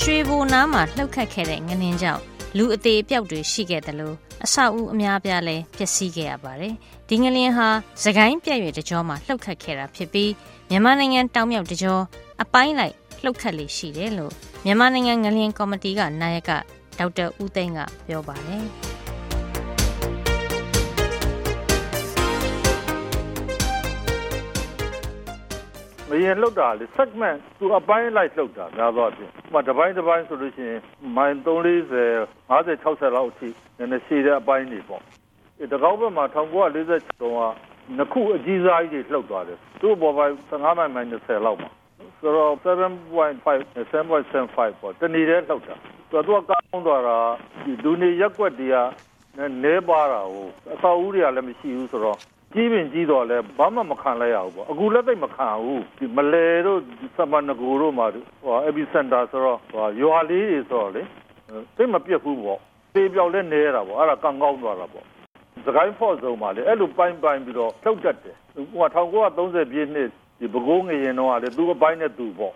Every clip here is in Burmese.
ရွှေဘိုနားမှာလှုပ်ခတ်ခဲ့တဲ့ငလျင်ကြောင့်လူအသေးအပျောက်တွေရှိခဲ့တယ်လို့အဆောက်အဦအများပြားလည်းပျက်စီးခဲ့ရပါတယ်။ဒီငလျင်ဟာစကိုင်းပြည့်ရွေတကြောမှာလှုပ်ခတ်ခဲ့တာဖြစ်ပြီးမြန်မာနိုင်ငံတောင်မြောက်တကြောအပိုင်းလိုက်လှုပ်ခတ်လေရှိတယ်လို့မြန်မာနိုင်ငံငလျင်ကော်မတီကနာယကဒေါက်တာဦးသိန်းကပြောပါတယ်။မရင်လှုပ်တာလေ segment သူအပိုင်းလိုက်လှုပ်တာများသောအားဖြင့်တပိုင်းဆိုလို့ရှိရင်မိုင်340 50 60လောက်အထိနည်းနည်းရှည်တဲ့အပိုင်းတွေပေါ့ဒီကောက်ဘက်မှာ1946တုန်းကနှစ်ခုအကြီးစားကြီးတွေလှုပ်သွားတယ်သူ့ပေါ်ပိုင်း15မိုင် 20လောက်မှာဆိုတော့ 7.75 ပေါ့တနည်းတည်းလှုပ်တာသူကကောင်းသွားတာဒီဒူနေရက်ွက်တွေကနဲပါတာဟိုအဆောက်အဦတွေကလည်းမရှိဘူးဆိုတော့ကြီးပင်ကြီးတော့လဲဘာမှမခံလိုက်ရဘူးပေါ့အခုလက်သိပ်မခံဘူးဒီမလဲတို့စမနဂိုတို့မှာဟို epicenter ဆိုတော့ရွာလေးတွေဆိုတော့လေသိပ်မပြတ်ဘူးပေါ့တေးပြောက်လဲနေရတာပေါ့အဲ့ဒါကံကောင်းသွားတာပေါ့စကိုင်းဖော့ဆုံးမှာလေအဲ့လိုပိုင်းပြီးတော့လှုပ်တတ်တယ်ဟို1930ပြည့်နှစ်ဒီပဲခူးငရင်တော့လေသူ့အပိုင်းနဲ့သူပေါ့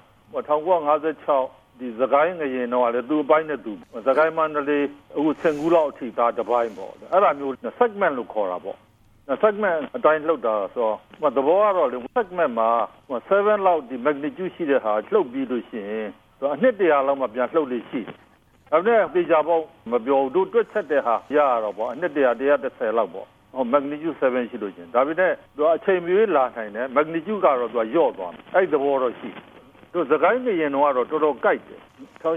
1956ဒီစကိုင်းငရင်တော့လေသူ့အပိုင်းနဲ့သူစကိုင်းမန္တလေးအခုဆင်ကူးလောက်အထိဒါတစ်ပိုင်းပေါ့အဲ့ဒါမျိုး segment လို့ခေါ်တာပေါ့segment အတိုင်းလှုပ်တာဆိုတော့သဘောကတော့လေ segment မှာ7လောက်ဒီ magnitude ရှိတဲ့ဟာလှုပ်ပြီးလို့ရှိရင်အနှစ်100လောက်မှပြန်လှုပ်လို့ရှိတယ်။ဒါပေမဲ့တေချာပေါ့မပြောဘူးတို့တွက်ချက်တဲ့ဟာရတော့ပေါ့အနှစ်100 130လောက်ပေါ့magnitude 7ရှိလို့ချင်းဒါပေမဲ့သူအချိန်မရွေးလာနိုင်တယ် magnitude ကတော့သူကယော့သွားတယ်အဲ့ဒီသဘောတော့ရှိတို့စကိုင်းငရင်တော့တော်တော်ကြိုက်တယ်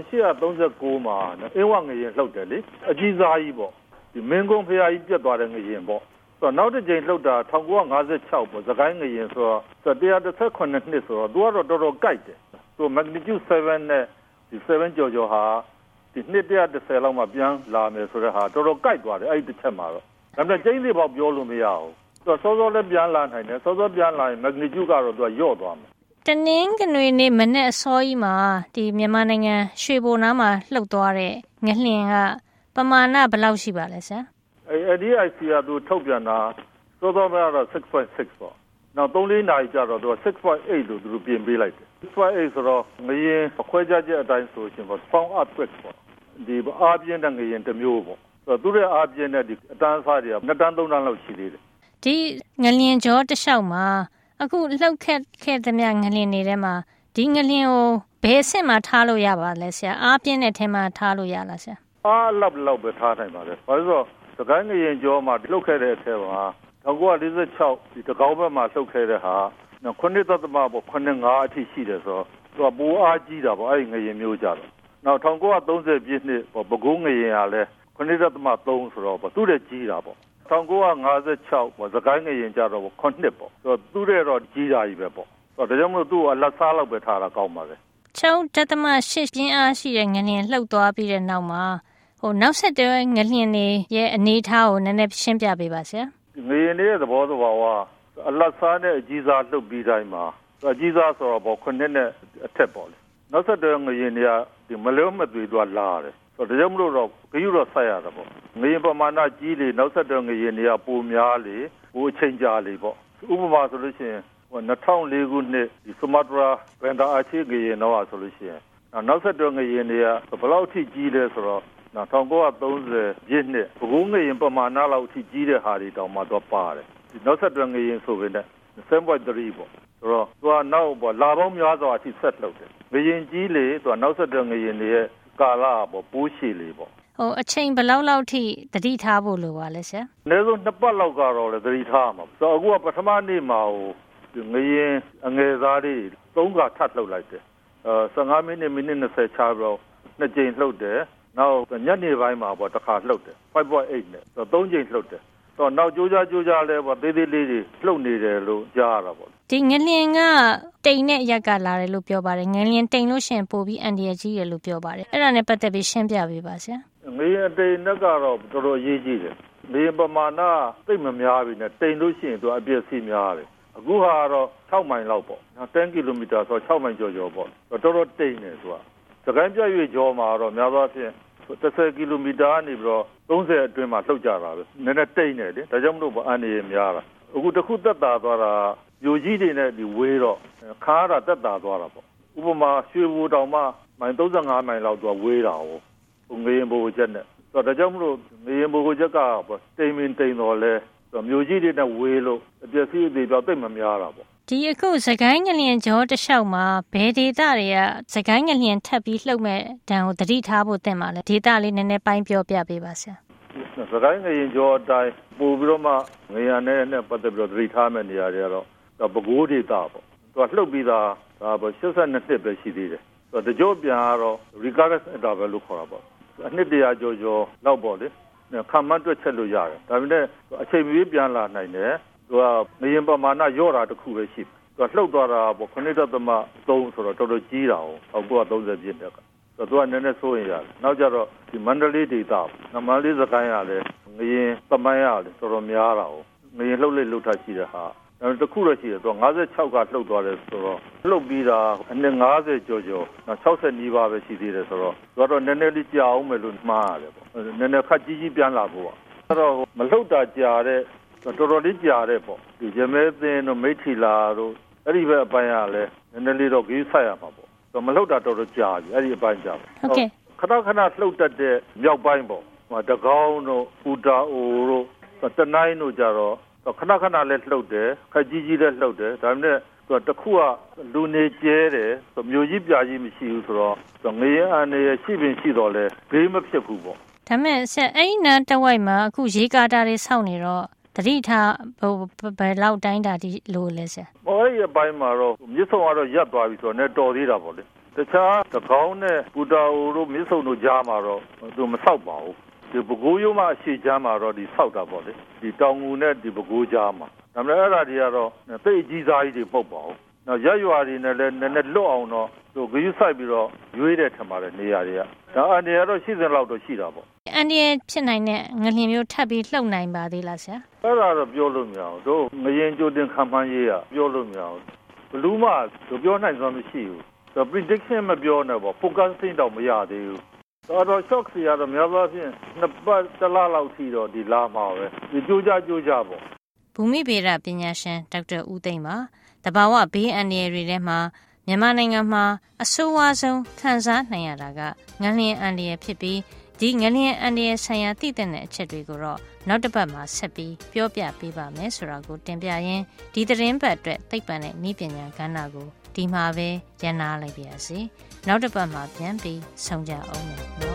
1839မှာအင်းဝငရင်လှုပ်တယ်လေအကြီးစားကြီးပေါ့ဒီမင်းကုန်းဖရာကြီးပြတ်သွားတဲ့ငရင်ပေါ့နောက်တစ်ကြိမ်လှုပ်တာ1956ပေါ့စကိုင်းငရင်ဆိုတော့118နှစ်ဆိုတော့သူကတော့တော်တော်ကြိုက်တယ်သူ magnitude 7နဲ့ဒီ7ကျော်ဟာဒီနှစ်130လောက်မှပြန်လာမယ်ဆိုတဲ့ဟာတော်တော်ကြိုက်သွားတယ်အဲ့ဒီတစ်ချက်မှာတော့ဒါပေမဲ့ကျင်းသေးပေါက်ပြောလို့မရဘူးသူစောစောလည်းပြန်လာနိုင်တယ်စောစောပြန်လာရင် magnitude ကတော့သူကယော့သွားမယ်တနင်္ဂနွေနေ့မနေ့အစောကြီးမှာဒီမြန်မာနိုင်ငံရွှေဘိုနားမှာလှုပ်သွားတဲ့ငလျင်ကပမာဏဘယ်လောက်ရှိပါလဲဆရာ ADIC ကသူထုတ်ပြန်တာစောစောကတော့ 6.6 ပေါ့နောက် 3-4 နာရီကြာတော့သူက 6.8 လို့သူတို့ပြင်ပေးလိုက်တယ် 6.8 ဆိုတော့ငရင်အခွဲခြားချက်အတိုင်းဆိုရှင်ပေါ့ strong earthquake ပေါ့ဒီအားပြင်းတဲ့ငရင်တစ်မျိုးပေါ့ဆိုတော့သူရဲ့အားပြင်းတဲ့ဒီအတန်းအစားတွေက2တန်း3တန်းလောက်ရှိသေးတယ်ဒီငလျင်ကြောတစ်လျှောက်မှာအခုလှုပ်ခဲ့သမျှငလျင်တွေထဲမှာဒီငလျင်ကိုဘယ်အဆင့်မှာထားလို့ရပါလဲဆရာအားပြင်းတဲ့ထဲမှာထားလို့ရလားဆရာအားလောက်ပဲထားနိုင်ပါလေဘာလို့ဆိုတော့စကိုင်းငရင်ကြောမှာလှုပ်ခဲ့တဲ့အထဲမှာ1946ဒီတကောင်းဘက်မှာလှုပ်ခဲ့တဲ့ဟာ9.5 အထိရှိတယ်ဆိုတော့သူကပိုအားကြီးတာပေါ့အဲ့ဒီငရင်မျိုးကြတော့နောက်1930ပြည့်နှစ်ပဲခူးငရင်ကလည်း9.3ဆိုတော့သူ့ရဲ့ကြီးတာပေါ့1956ပေါ့စကိုင်းငရင်ကြတော့9ပေါ့ဆိုတော့သူ့ရဲ့တော့ကြီးတာကြီးပဲပေါ့ဆိုတော့ဒါကြောင့်မို့သူ့အလက်စားလောက်ပဲထားတာကောင်းပါလေ 6.8 ပြင်းအားရှိတဲ့ငလျင်လှုပ်သွားပြီးတဲ့နောက်မှာနောက်ဆက်တွဲငလျင်တွေရဲ့အနေအထားကိုနည်းနည်းရှင်းပြပေးပါဆရာငလျင်တွေရဲ့သဘောကအလက်စားနဲ့အကြီးစားလှုပ်ပြီးတိုင်းမှာအကြီးစားဆိုတော့9နဲ့အထက်ပေါ့လေနောက်ဆက်တွဲငလျင်တွေကဒီမလုံးမသွေတော့လာတယ်ဆိုတော့ဒါကြောင့်မလို့တော့ဂရုတော့ဆက်ရတာပေါ့ငလျင်ပမာဏကြီးလေနောက်ဆက်တွဲငလျင်တွေကပိုများလေပိုအချိန်ကြာလေပေါ့ဥပမာဆိုလို့ရှိရင်2004ခုနှစ်ဒီဆူမာတရာဘန်ဒါအာချီငလျင်တော့ဆိုလို့ရှိရင်နောက်ဆက်တွဲငလျင်တွေကဘယ်လောက်ထိကြီးလဲဆိုတော့1930ပြည့်နှစ်ပဲခူးငရင်ပမာဏလောက်ထိကြီးတဲ့ဟာတွေတောင်မှတော့ပါတယ်ဒီနောက်ဆက်တွဲငရင်ဆိုပေနဲ့7.3ပေါ့ဆိုတော့သူကနောက်ပေါ့လာပေါင်းများစွာအထိဆက်လှုပ်တယ်ငရင်ကြီးလေသူကနောက်ဆက်တွဲငရင်တွေရဲ့ကာလပေါ့ပိုးရှည်လေပေါ့အချိန်ဘယ်လောက်ထိသတိထားဖို့လိုပါလဲဆရာအနည်းဆုံး2ပတ်လောက်ကတော့လေသတိထားမှာဆိုတော့အခုကပထမနေ့မှာငရင်အငယ်သားတွေ3ခါထပ်လှုပ်လိုက်တယ်15မိနစ်20ချားပြီးတော့2ကြိမ်လှုပ်တယ်နောက်ညနေပိုင်းမှာပေါ့တစ်ခါလှုပ်တယ် 5.8 နဲ့3ကြိမ်လှုပ်တယ်တော့နောက်ကြိုးကြားလဲပေါ့သေးသေးလေးတွေလှုပ်နေတယ်လို့ကြားရတာပေါ့ဒီငလျင်ကတိမ်နဲ့ရက်ကလာတယ်လို့ပြောပါတယ်ငလျင်တိမ်လို့ရှိရင်ပို့ပြီးအန်ဒီရကြီးတယ်လို့ပြောပါတယ်အဲ့ဒါနဲ့ပတ်သက်ပြီးရှင်းပြပေးပါဆရာငလျင်တိမ်နဲ့ကတော့တော်တော်အရေးကြီးတယ်ငလျင်ပမာဏသိပ်မများပြီနဲ့တိမ်လို့ရှိရင်သူအပြည့်စီများတယ်အခုဟာကတော့6မိုင်လောက်ပေါ့10ကီလိုမီတာဆို6မိုင်ကျော်ပေါ့တော်တော်တိမ်တယ်ဆိုတာစကိုင်းပြရွေကျော်မှာတော့များသောအားဖြင့်10ကီလိုမီတာကနေပြီးတော့30အတွင်းမှာလှုပ်ကြတာပဲနည်းနည်းတိမ်တယ်လေဒါကြောင့်မလို့အန်ဒီရများတာအခုတစ်ခုသက်သာသွားတာမြို့ကြီးတွေနဲ့ဒီဝေးတော့ခါရတာသက်သာသွားတာပေါ့ဥပမာရွှေဘိုတောင်မှမိုင်35မိုင်လောက်သူကဝေးတာကိုငရင်ဘိုချက်နဲ့ဆိုတော့ဒါကြောင့်မလို့ငရင်ဘိုချက်ကတိမ်မင်တိမ်တော်လဲမြို့ကြီးတွေနဲ့ဝေးလို့အပျက်စီးအသေးပြောက်သိမ့်မများတာပေါ့ဒီအခုစကိုင်းငလျင်ကြောတစ်လျှောက်မှာဘယ်ဒေသတွေကစကိုင်းငလျင်ထပ်ပြီးလှုပ်မဲ့တံကိုသတိထားဖို့တင်ပါလဲဒေသလေးနည်းနည်းပိုင်းပြောပြပေးပါဆရာစကိုင်းငလျင်ကြောအတိုင်းပို့ပြီးတော့မှငရံနဲ့ပတ်သက်ပြီးတော့သတိထားမဲ့နေရာတွေကတော့ပဲခူးဒေသပေါ့သူကလှုပ်ပြီးသားဒါပေါ့82နှစ်ပဲရှိသေးတယ်ဆိုတော့တကြောပြန်ကတော့ recurrence interval လို့ခေါ်တာပေါ့အနှစ်တရာကျော်လောက်ပေါ့လေခံမှန်းတွက်ချက်လို့ရတယ်ဒါပေမဲ့အချိန်မီပြန်လာနိုင်တယ်သူကငရင်ပမာဏရော့တာတစ်ခုပဲရှိတယ်သူကလှုပ်သွားတာပေါ့9.3ဆိုတော့တော်တော်ကြီးတာဟုတ်1930ပြည့်တက်ကသူကနည်းနည်းစိုးရင်ရတယ်နောက်ကြတော့ဒီမန္တလေးဒေသမန္တလေးစကိုင်းရလဲငရင်ပမိုင်းရတယ်တော်တော်များတာဟုတ်ငရင်လှုပ်လိုက်ထားရှိတဲ့ဟာတခုတော့ရှိတယ်သူက56ကလှုပ်သွားတယ်ဆိုတော့လှုပ်ပြီးတာအနှစ်50ကျော်60နီးပါးပဲရှိသေးတယ်ဆိုတော့သူကတော့နည်းနည်းလေးကြာအောင်မယ်လို့မှားရတယ်ပေါ့နည်းနည်းခက်ကြီးပြန်လာဖို့ပေါ့အဲ့တော့မလှုပ်တာကြာတဲ့တော်တော်လေးကြာတဲ့ပေါ့ဒီရမဲသင်းတို့မိထီလာတို့အဲ့ဒီဘက်အပိုင်းကလည်းနည်းနည်းလေးတော့ဂိမ်းဆိုင်ရမှာပေါ့မလှုပ်တာတော်တော်ကြာပြီအဲ့ဒီအပိုင်းကြာဟုတ်ကဲ့ခဏလှုပ်တတ်တဲ့မြောက်ပိုင်းပေါ့တကောင်းတို့ပူတာအိုတို့တနိုင်းတို့ကြတော့ခဏလည်းလှုပ်တယ်ခက်ကြီးလည်းလှုပ်တယ်ဒါပေမဲ့သူကတစ်ခုကလူနေကျဲတယ်မြို့ကြီးပြကြီးမရှိဘူးဆိုတော့ငရင်အန်ရရှိပင်ရှိတော့လဲဘေးမဖြစ်ဘူးပေါ့ဒါမဲ့ဆက်အဲ့ဒီနားတဝိုက်မှာအခုရေကာတာတွေစောင့်နေတော့တတိထားဘယ်လောက်တိုင်းတာဒီလိုလဲဆရာအဲ့ဒီအပိုင်းမှာတော့မြစ်ဆုံကတော့ရပ်သွားပြီဆိုတော့လည်းတော်သေးတာပေါ့လေတခြားတကောင်းနဲ့ပူတာအိုတို့မြစ်ဆုံတို့ကြားမှာတော့သူမဆောက်ပါဘူးဒီပဲခူးရိုးမှာအရှိချမ်းမှာတော့ဒီဆောက်တာပေါ့လေဒီတောင်ငူနဲ့ဒီပဲခူးကြားမှာဒါပေမဲ့အဲ့ဒါတွေကတော့သိအကြီးစားကြီးတွေပုတ်ပါအောင်နောက်ရရွာတွေနဲ့လည်းနည်းနည်းလွတ်အောင်တော့သူဂရုစိုက်ပြီးတော့ရွေးတယ်ထင်ပါတယ်နေရာတွေကဒါအန်ဒီကတော့ရှိစင်လောက်တော့ရှိတာပေါ့အန်ဒီဖြစ်နိုင်တဲ့ငလျင်မျိုးထပ်ပြီးလှုပ်နိုင်ပါသေးလားဆရာအဲ့ဒါတော့ပြောလို့မရဘူးတို့ငရင်ကြိုတင်ခံမှန်းရေးရပြောလို့မရဘူးဘလူးမှပြောနိုင်စွမ်းမရှိဘူးဆို prediction မပြောနဲ့ပေါ့ forecasting တော့မရသေးဘူးတော့ shock စီကတော့များပါဖြင့်နှစ်ပတ်တစ်လလောက်ထိတော့ဒီလာမှာပဲဒီကြိုးကြပေါ့ဘူမိဗေဒပညာရှင်ဒေါက်တာဦးသိန်းပါတဘာဝဘေးအန္တရာယ်တွေထဲမှာမြန်မာနိုင်ငံမှာအဆိုးဝါးဆုံးခံစားနိုင်ရတာကငလျင်အန္တရာယ်ဖြစ်ပြီးဒီငလျင်အန္တရာယ်ဆိုင်ရာသိတဲ့အချက်တွေကိုတော့နောက်တစ်ပတ်မှာဆက်ပြီးပြောပြပေးပါမယ်ဆိုတာကိုတင်ပြရင်းဒီသတင်းပတ်အတွက်သိပ္ပံနဲ့နည်းပညာကဏ္ဍကိုဒီမှာပဲရန်နာလိုက်ပါရစေနောက်တစ်ပတ်မှာပြန်ပြီးဆုံကြအောင်မယ်